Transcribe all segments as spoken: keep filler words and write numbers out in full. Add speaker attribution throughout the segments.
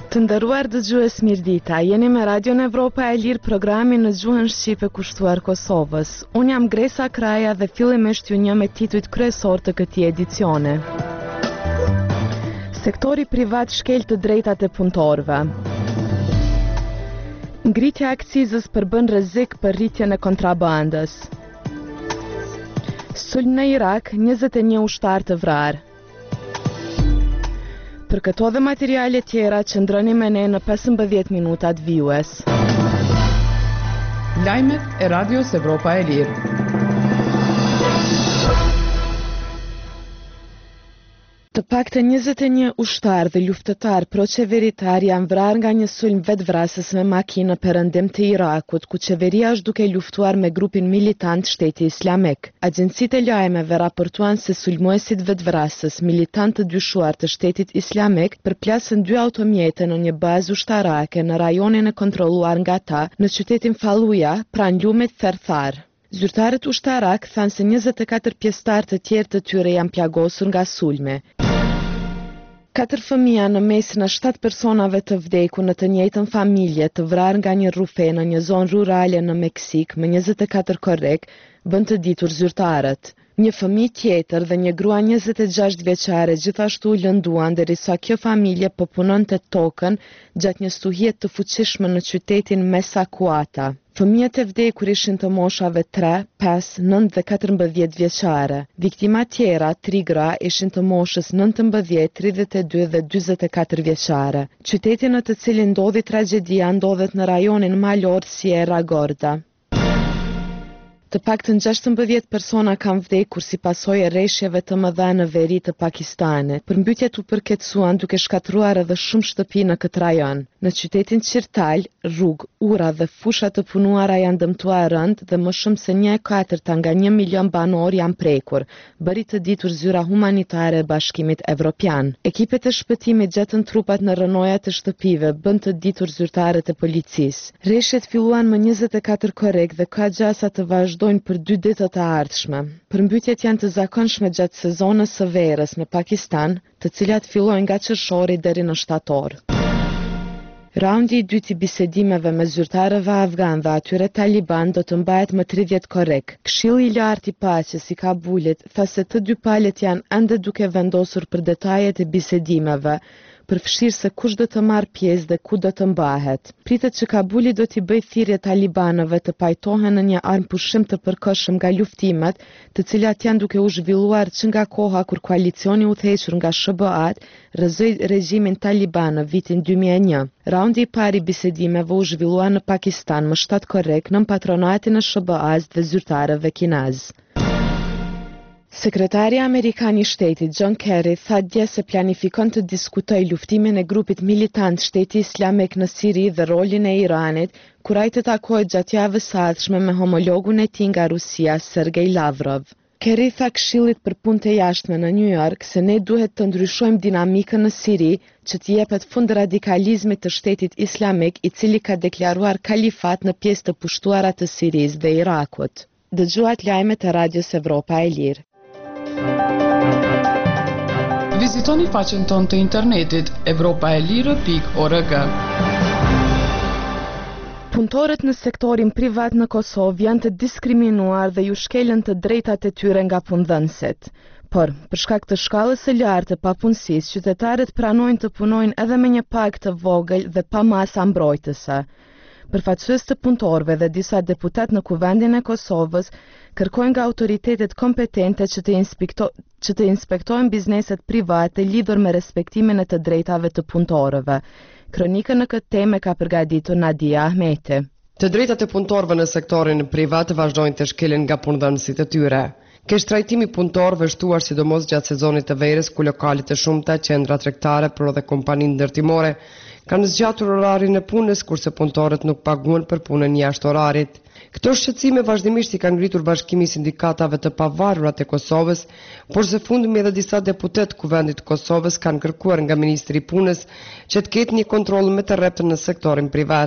Speaker 1: Të nderuar dëgjues, mirëdita. Jeni me Radion Evropa e Lirë, programi në gjuhën shqipe kushtuar Kosovës. Unë jam Gresa Kraja dhe fillimisht ju njeh me titujt kryesor të këtij edicione. Sektori privat shkel të drejtat e punëtorëve. Ngritja e akcizës përbën rrezik për rritjen e kontrabandës. Sulm në Irak, njëzet e një ushtar të vrarë. Për këto dhe materiale tjera, qëndroni me ne në pesëmbëdhjetë minutat vijues.
Speaker 2: Lajmet e Radios Evropa e Lirë.
Speaker 1: Të paktën njëzet e një ushtar dhe luftëtar pro-qeveritar janë vrarë nga një sulm vetvrasës me makinë perëndim të Irakut, ku qeveria është duke luftuar me grupin militant Shteti Islamik. Agjencitë e lajmeve raportuan se sulmuesit vetvrasës, militant të dyshuar të Shtetit Islamik, përplasën dy automjete në një bazë ushtarake në rajonin e kontrolluar nga ta në qytetin Falluja, pranë lumit Therthar. Zyrtarët ushtarak thanë se njëzet e katër pjesëtar të tjerë të tyre janë plagosur nga sulme. Katër fëmija në mesin e shtatë personave të vdekur në të njëjtën familje të vrarë nga një rrufe në një zonë rurale në Meksik me njëzet e katër korrek, bën të ditur zyrtarët. Një fëmijë tjetër dhe një grua njëzet e gjashtë vjeçare gjithashtu u lënduan derisa kjo familje po punonte tokën gjatë një stuhie të fuqishme në qytetin Mesa Kuata. Fëmijët e vdekur ishin të moshave tre, pesë, nëntë dhe katërmbëdhjetë vjeçare. Viktima tjera, tri gra, ishin të moshës nëntëmbëdhjetë, tridhjetë e dy dhe dyzet e katër vjeçare. Qyteti në të cilin ndodhi tragjedia ndodhet në rajonin malor Sierra Gorda. Të paktën gjashtëmbëdhjetë persona kanë vdekur si pasojë e rreshjeve të mëdha në veri të Pakistanit. Përmbytjet u përkeçuan duke shkatruar edhe shumë shtëpi në këtë rajon. Në qytetin Qirtal, rrugë, ura dhe fusha të punuara janë dëmtuar rënd dhe më shumë se një e katërta nga një milion banor janë prekur, bëri të ditur zyra humanitare e Bashkimit Evropian. Ekipet e shpëtimit gjetën trupat në rënojat e shtëpive, bën të ditur zyrtarët e policisë. Rreshjet filluan më njëzet e katër korrek dhe ka gjasa të vazhdojnë për dy ditët e ardhshme. Përmbytjet janë të zakonshme gjatë sezonës së verës në Pakistan, të cilat fillojnë nga qershori deri në shtator. Raundi i dytë i bisedimeve me zyrtarëve afgan dhe atyre taliban do të mbahet më tridhjetë korrek. Këshilli i lartë i paqes i Kabulit tha se të dy palët janë ende duke vendosur për detajet e bisedimeve, përfshirë se kush do të marrë pjesë dhe ku do të mbahet. Pritet që Kabuli do t'i bëjë thirrje talibanëve të pajtohen në një armë pushim të përkohshëm nga luftimet, të cilat janë duke u zhvilluar që nga koha kur koalicioni u udhëhequr nga S B A-t rrëzoi regjimin taliban në vitin dy mijë e një. Raundi i parë i bisedimeve u zhvillua në Pakistan më shtatë korrek nën patronatin e S B A-s dhe zyrtarëve kinez. Sekretari Amerikan i Shtetit John Kerry tha dje se planifikon të diskutojë luftimin e grupit militant Shteti Islamik në Siri dhe rolin e Iranit, kur ai të takohet gjatë javës së ardhshme me homologun e tij nga Rusia, Sergej Lavrov. Kerry tha Këshillit për Punë të Jashtme në New York se ne duhet të ndryshojmë dinamikën në Siri që të jepet fund radikalizmit të Shtetit Islamik, i cili ka deklaruar kalifat në pjesë të pushtuara të Sirisë dhe Irakut. Dëgjuat lajmet e Radios Evropa e Lirë.
Speaker 2: Vizitoni faqen tonë të internetit evropaelire pikë org.
Speaker 1: Punëtorët në sektorin privat në Kosovë janë të diskriminuar dhe ju shkelen të drejtat e tyre nga punëdhënësit. Por, për shkak të shkallës së lartë të papunësisë, qytetarët pranojnë të punojnë edhe me një pagë të vogël dhe pa masa mbrojtëse. Përfaqësues të punëtorëve dhe disa deputat në Kuvendin e Kosovës kërkojnë nga autoritetet kompetente që të, inspekto, që të inspektojnë bizneset private lidhur me respektimin e të drejtave të punëtorëve. Kronikën në këtë temë ka përgatitur Nadia Ahmeti.
Speaker 3: Të drejtat e punëtorëve në sektorin privat vazhdojnë të shkelen nga punëdhënësit e tyre. Kesh trajtimi punëtorëve shtuar sidomos gjatë sezonit të verës, ku lokalet e shumta, qendra tregtare, por edhe kompaninë ndërtimore kanë zgjatur orarin e punës, kurse punëtorët nuk paguhen për punën jashtë orarit. Këto shqetësime vazhdimisht i kanë ngritur Bashkimi i Sindikatave të Pavarura të Kosovës, por së fundmi edhe disa deputet Kuvendit të Kosovës kanë kërkuar nga Ministri i Punës që të ketë një kontroll më të rreptë në sektorin privat.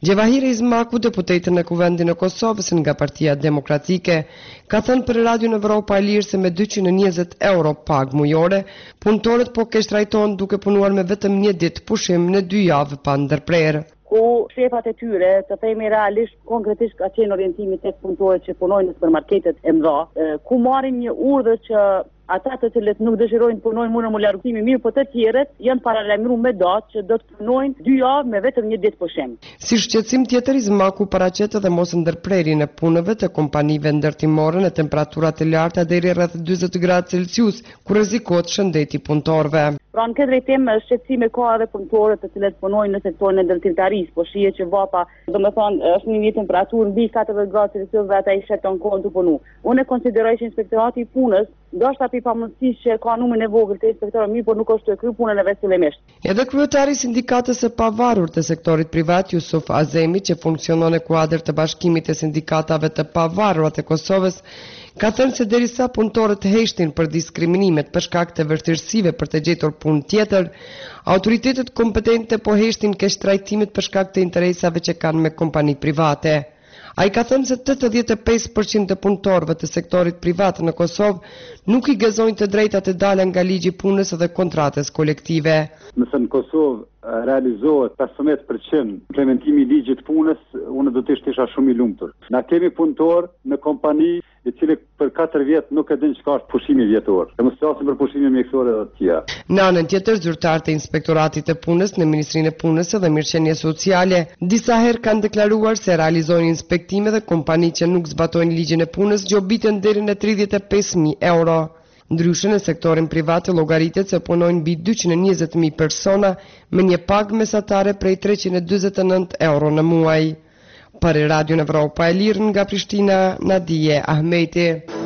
Speaker 3: Gjevahiri Izmaku, deputetën e Kuvendit në Kosovës nga Partia Demokratike, ka thënë për Radion Evropa e Lirë se me dyqind e njëzet euro pagë mujore, punëtorët po keq trajtohen duke punuar me vetëm një ditë pushim në dy javë pa ndërprerje.
Speaker 4: Ku shefat e tyre, të themi realisht, konkretisht ka qenë orientimi tek punëtorët që punojnë në supermarketet e mëdha, ku marrin një urdhër që ata të cilët nuk dëshirojnë të punojnë mund në më largëtimi mirë, po të tjerët janë paralajmëruar me datë që do të punojnë dy javë me vetëm një ditë pushim.
Speaker 3: Si shqetësim tjetër, Izmaku paraqet edhe mos ndërprerjen e punëve të kompanive ndërtimore në temperaturat e larta deri rreth dyzet gradë Celsius, ku rrezikohet shëndeti punëtorëve.
Speaker 4: Pra në këtë drejtim shqetësime ka edhe punëtorët të cilët punojnë në sektorin e ndërtimtarisë, po shihet që vapa, domethënë është një temperaturë mbi katërdhjetë gradë Celsius dhe ata i sheton kohën të punu. Unë konsideroj që inspektorati i punës ndoshta pi pamundësisht që ka numrin e vogël të inspektorëve mirë, por nuk është të kryer punën e vet fillimisht.
Speaker 3: Edhe kryetari i sindikatës së pavarur të sektorit privat, Jusuf Azemi, që funksionon në kuadër të Bashkimit të Sindikatave të Pavarura të Kosovës, ka thënë se derisa punëtorët heshtin për diskriminimet për shkak të vështirësive për të gjetur punë tjetër, autoritetet kompetente po heshtin keq trajtimet për shkak të interesave që kanë me kompani private. A i ka thënë se tetëdhjetë e pesë përqind të punëtorëve të sektorit privat në Kosovë nuk i gëzojnë të drejtat e dala nga ligji punës dhe kontratës kolektive.
Speaker 5: Nëse në Kosovë realizohet pesëmbëdhjetë përqind implementimi i ligjit punës, unë do të isha shumë i lumtur. Na kemi punëtor në kompani i cili për katër vjet nuk e din çka është pushimi vjetor. Ne mos flasim për pushimin mjekësor edhe të tjera.
Speaker 3: Në anën tjetër, zyrtarët e Inspektoratit të Punës në Ministrinë e Punës dhe Mirëqenies Sociale disa herë kanë deklaruar se realizojnë inspektime dhe kompani që nuk zbatojnë ligjin e punës gjobiten deri në tridhjetë e pesë mijë euro. Ndryshe në sektorin privat llogaritet se punojnë mbi dyqind e njëzet mijë persona me një pagë mesatare prej treqind e dyzet e nëntë euro në muaj. Për Radion Evropa e Lirë nga Prishtina, Nadije Ahmeti.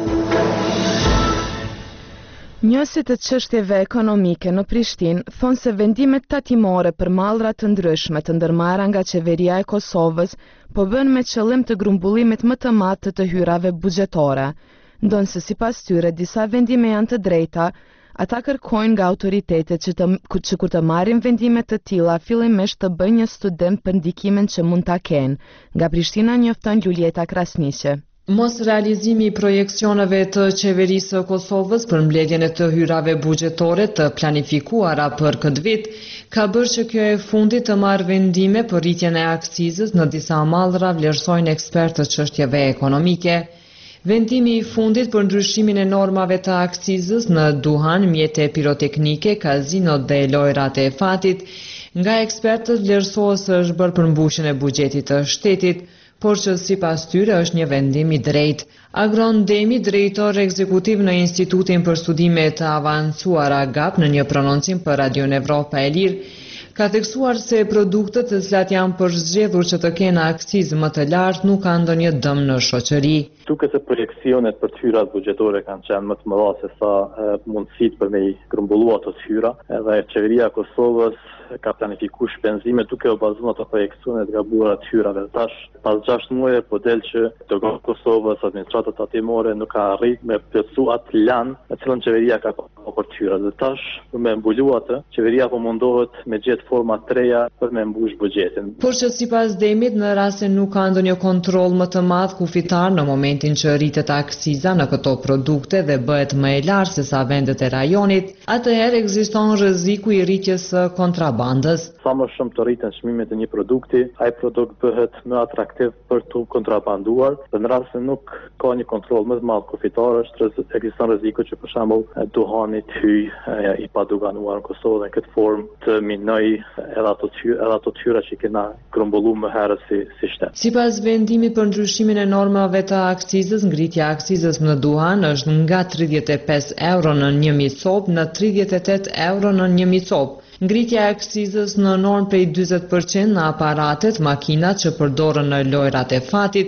Speaker 1: Njësit të çështjeve ekonomike në Prishtinë thonë se vendimet tatimore për mallra të ndryshme të ndërmarra nga qeveria e Kosovës po bën me qëllim të grumbullimit më të madh të hyrave buxhetore. Ndonë se sipas tyre disa vendime janë të drejta, ata kërkojnë nga autoritetet që, të, që kur të marrin vendime të tilla fillimisht të bëjnë një studim për ndikimin që mund ta kenë. Nga Prishtina njofton Julieta Krasniqe.
Speaker 6: Mos realizimi i projeksioneve të qeverisë së Kosovës për mbledhjen e të hyrave buxhetore të planifikuara për këtë vit ka bërë që kjo e fundit të marrë vendime për rritjen e aksizës në disa mallra, vlerësojnë ekspertët çështjeve ekonomike. Vendimi i fundit për ndryshimin e normave të aksizës në duhan, mjete piroteknike, kazinot dhe lojrat e fatit, nga ekspertët vlerësohet se është bërë për mbushjen e buxhetit të shtetit, por që sipas tyre është një vendim i drejtë. Agron Demi, drejtor ekzekutiv në Institutin për Studime të Avancuara G A P në një prononcim për Radion Evropa e Lirë, ka theksuar se produktet të cilat janë përzgjedhur që të kenë aksizë më të lartë nuk kanë ndonjë dëm në shoqëri.
Speaker 7: Duke se projeksionet për të hyrat buxhetore kanë qenë më të mëdha se sa mundësitë për me i grumbulluar ato hyra, edhe qeveria e Kosovës ka planifikuar shpenzime duke u bazuar ato projeksione të gabuara të hyrave. Tash pas gjashtë muajve po del që Doga Kosovës, administrata tatimore nuk ka arritur me plotësu atë lan e cilën qeveria ka për të hyra. Dhe tash për me mbulu atë, qeveria po mundohet me gjetë forma të reja për me mbush buxhetin.
Speaker 6: Por që sipas Demit, në rast se nuk ka ndonjë kontroll më të madh kufitar në momentin që rritet aksiza në këto produkte dhe bëhet më e lartë se sa vendet e rajonit, atëherë ekziston rreziku i rritjes së kontrabandës.
Speaker 7: Sa më shumë të rriten çmimet e një produkti, ai produkt bëhet më atraktiv për të kontrabanduar. Dhe në rast se nuk ka një kontroll më të madh kufitar, është ekziston rreziku që për shembull duhani të hyjë i padoganuar në Kosovë dhe në këtë formë të minoj edhe ato edhe ato tyra që kena grumbulluar më herët si si shtet.
Speaker 6: Sipas vendimit për ndryshimin e normave të aksizës, ngritja e aksizës në duhan është nga tridhjetë e pesë euro në një mijë copë në tridhjetë e tetë euro në një mijë copë. Ngritja e aksizës në normë prej dyzet përqind në aparatet, makinat që përdoren në lojrat e fatit,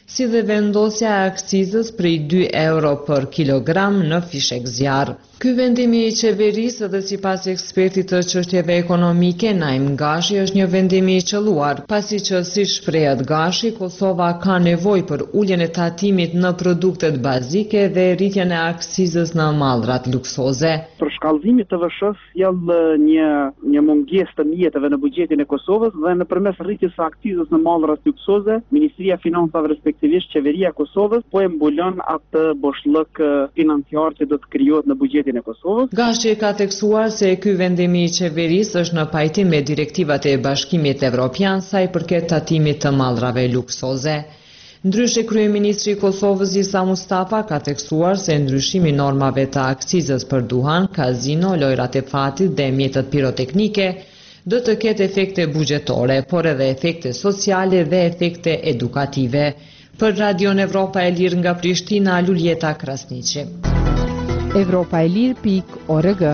Speaker 6: si dhe vendosja e akcizës prej dy euro për kilogram në fishek zjarr. Ky vendimi i qeverisë dhe sipas ekspertit të çështjeve ekonomike Naim Gashi është një vendim i qelluar, pasi që si shprehet Gashi, Kosova ka nevojë për uljen e tatimit në produktet bazike dhe rritjen e akcizës në mallrat luksoze.
Speaker 8: Për shkallëzimin të T V S-s sjell një një mungesë të mjeteve në buxhetin e Kosovës dhe nëpërmes rritjes së akcizës në mallrat luksoze, Ministria e Financave respektivisht Qeveria e Kosovës po e mbulon atë boshllëk financiar që do të krijohet në buxhetin e Kosovës.
Speaker 6: Gashi ka theksuar se ky vendimi i qeverisë është në pajtim me direktivat e Bashkimit Evropian sa i përket tatimit të mallrave luksoze. Ndryshe, kryeministri i Kosovës Isa Mustafa ka theksuar se ndryshimi i normave të akcizës për duhan, kazino, lojrat e fatit dhe mjetet piroteknike do të ketë efekte buxhetore, por edhe efekte sociale dhe efekte edukative. Për Radion Evropa e Lirë nga Prishtina, Luljeta Krasniqi.
Speaker 1: Evropa e Lirë pik org.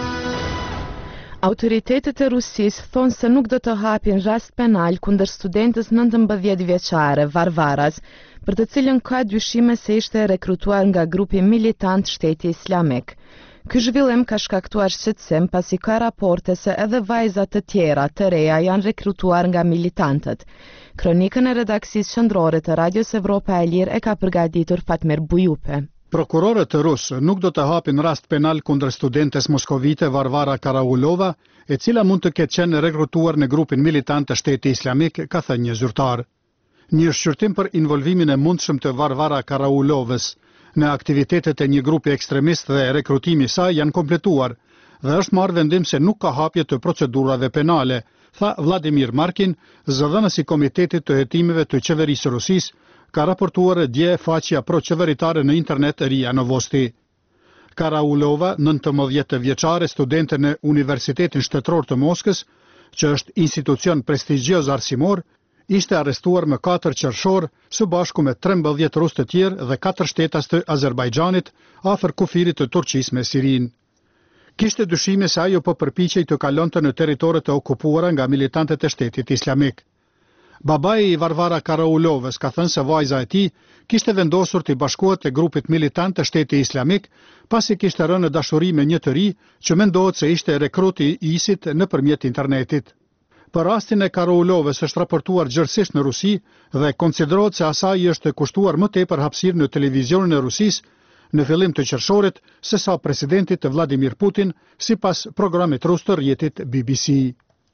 Speaker 1: Autoritetet e Rusisë thonë se nuk do të hapin rast penal kundër studentës nëntëmbëdhjetë vjeçare Varvaras, për të cilën ka dyshime se ishte rekrutuar nga grupi militant Shteti Islamik. Ky zhvillim ka shkaktuar shqetësim pasi ka raporte se edhe vajza të tjera të reja janë rekrutuar nga militantët. Kronikën e redaksisë qendrore të Radios Evropa e Lirë e ka përgatitur Fatmir Bujupe.
Speaker 9: Prokurorët rusë nuk do të hapin rast penal kundër studentes moskovite Varvara Karaulova, e cila mund të ketë qenë rekrutuar në grupin militant të Shteti Islamik, ka thënë një zyrtar. Një shqyrtim për involvimin e mundshëm të Varvara Karaulovës në aktivitetet e një grupi ekstremist dhe rekrutimi i saj janë kompletuar dhe është marrë vendim se nuk ka hapje të procedurave penale, tha Vladimir Markin, zëdhënës i Komitetit të Hetimeve të Qeverisë Rusisë, ka raportuar dje faqja pro-qeveritare në internet Ria Novosti. Karaulova, nëntëmbëdhjetë vjeçare, studente në Universitetin Shtetëror të Moskës, që është institucion prestigjioz arsimor, ishte arrestuar më katër qershor së bashku me trembëdhjetë rusë të tjerë dhe katër shtetas të Azerbajxhanit afër kufirit të Turqisë me Sirin. Kishte dyshime se ajo po përpiqej të kalonte në territoret e okupuara nga militantët e Shtetit Islamik. Babai i Varvara Karaulovës ka thënë se vajza e tij kishte vendosur të bashkohet te grupit militant të Shtetit Islamik pasi kishte rënë në dashuri me një të ri që mendohet se ishte rekrut i ISIT nëpërmjet internetit. Për rastin e Karaulovës është raportuar gjërësisht në Rusi dhe konsiderohet se asaj është kushtuar më tepër hapësirë në televizionin e Rusisë në fillim të qershorit se sa presidentit Vladimir Putin, sipas programit rus të rrjetit B B C.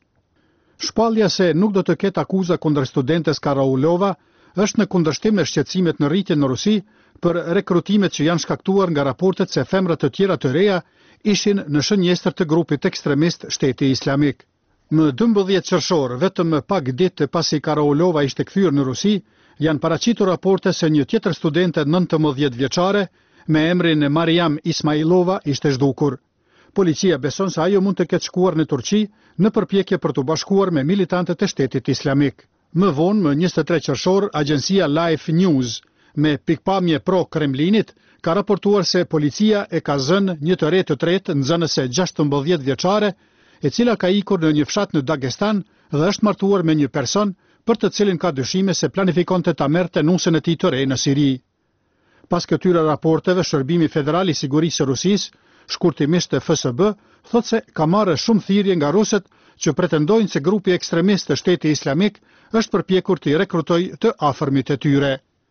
Speaker 9: Shpallja se nuk do të ketë akuza kundër studentes Karaulova është në kundërshtim me shqetësimet në rritje në Rusi për rekrutimet që janë shkaktuar nga raportet se femrat të tjera të reja ishin në shënjestër të grupit ekstremist Shteti Islamik. Më dymbëdhjetë qershor, vetëm pak ditë pasi Karaulova ishte kthyer në Rusi, janë paraqitur raporte se një tjetër studente nëntëmbëdhjetë vjeçare me emrin Mariam Ismailova ishte zhdukur. Policia beson se ajo mund të ketë shkuar në Turqi në përpjekje për të bashkuar me militantët e Shtetit Islamik. Më vonë, më njëzet e tre qershor, agjencia Life News me pikpamje pro Kremlinit ka raportuar se policia e ka zënë një të re të tretë nxënëse gjashtëmbëdhjetë vjeçare, e cila ka ikur në një fshat në Dagestan dhe është martuar me një person për të cilin ka dyshime se planifikonte ta merrte nusën e tij të re në Siri. Pas këtyre raporteve, Shërbimi Federal i Sigurisë së Rusisë, shkurtimisht e F S B, thot se ka marrë shumë thirrje nga rusët që pretendojnë se grupi ekstremist të Shtetit Islamik është përpjekur të i rekrutojë të afërmit e tyre.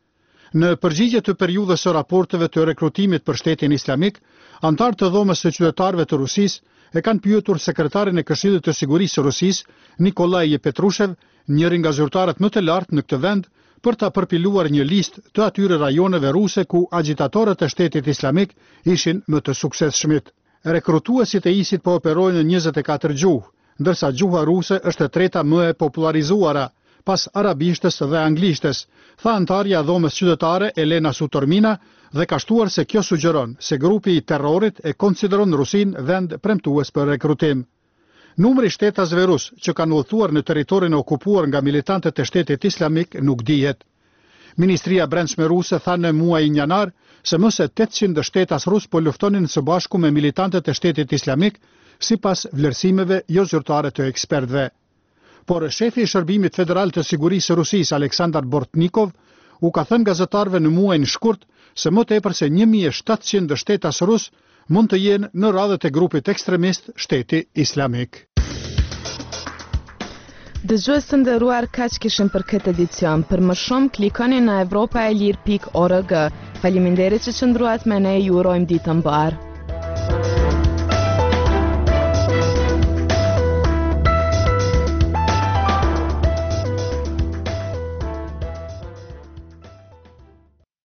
Speaker 9: Në përgjigje të periudhës së raporteve të rekrutimit për Shtetin Islamik, antarë të dhomës së qytetarëve të Rusisë e kanë pyetur sekretarin e Këshillit të Sigurisë së Rusisë, Nikolaj Petrushev, njëri nga zyrtarët më të lartë në këtë vend, për ta përpiluar një listë të atyre rajoneve ruse ku agitatorët e Shtetit Islamik ishin më të suksesshmit. Rekrutuesit e ISIT po operojnë në njëzet e katër gjuhë, ndërsa gjuha ruse është e treta më e popularizuara, pas arabishtës dhe anglishtes, tha antarja dhomës qytetare Elena Sutormina dhe ka shtuar se kjo sugjeron se grupi i terrorit e konsideron Rusin vend premtues për rekrutim. Numri shtetasve rus që kanë udhëtuar në territorin e okupuar nga militantët e Shtetit Islamik nuk dihet. Ministria e Brendshme ruse tha në muajin janar se më se tetëqind shtetas rus po luftonin së bashku me militantët e Shtetit Islamik, sipas vlerësimeve jo zyrtare të ekspertëve. Por shefi i Shërbimit Federal të Sigurisë së Rusisë, Aleksandar Bortnikov, u ka thënë gazetarëve në muajin shkurt se më tepër se një mijë e shtatëqind shtetas rus mund të jenë në radhët e grupit ekstremist Shteti Islamik.
Speaker 1: Dëgjues të nderuar, kaq kishim për këtë edicion. Për më shumë klikoni në evropaelir pikë org. Faleminderit që qëndruat me ne, ju urojmë ditë mbar.